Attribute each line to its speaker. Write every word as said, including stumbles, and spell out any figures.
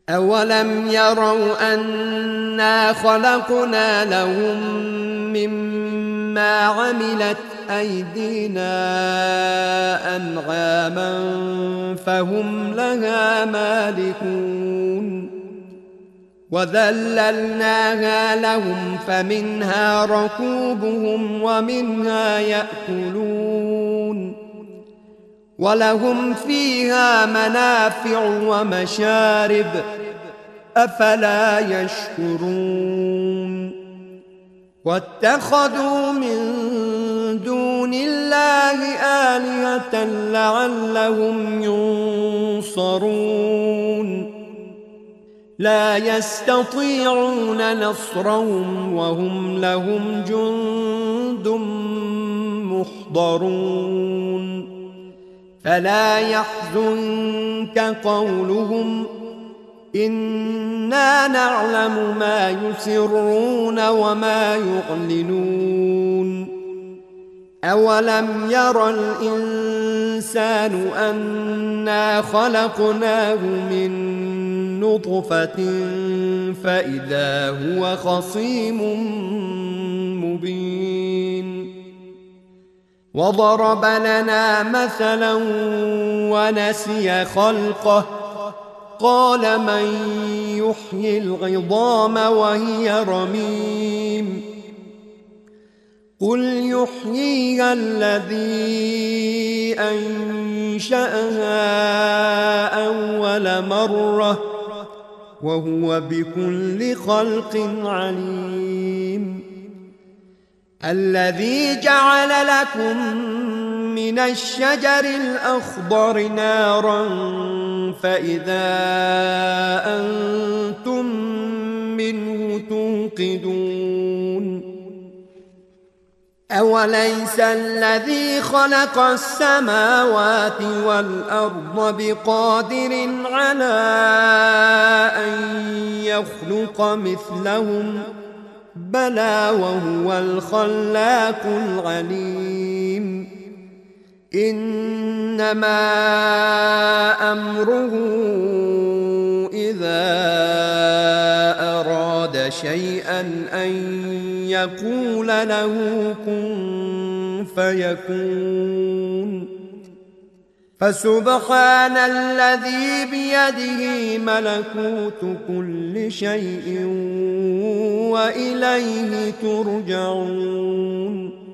Speaker 1: أولم يروا أنا خلقنا لهم مما عملت أيدينا أنعاما فهم لها مالكون وذللناها لهم فمنها ركوبهم ومنها يأكلون ولهم فيها منافع ومشارب أفلا يشكرون واتخذوا من دون الله آلهة لعلهم ينصرون لا يستطيعون نصرهم وهم لهم جند محضرون فلا يحزنك قولهم إنا نعلم ما يسرون وما يعلنون أولم ير الإنسان أنا خلقناه من نطفة فإذا هو خصيم مبين وضرب لنا مثلا ونسي خلقه قال من يحيي العظام وهي رميم قل يحييها الذي أنشأها أول مرة وهو بكل خلق عليم الذي جعل لكم من الشجر الأخضر نارا فإذا أنتم منه توقدون أوليس الذي خلق السماوات والأرض بقادر على أن يخلق مثلهم بلى وهو الخلاق العليم إنما أمره إذا أراد شيئا أن يقول له كن فيكون فسبحان الذي بيده ملكوت كل شيء وإليه ترجعون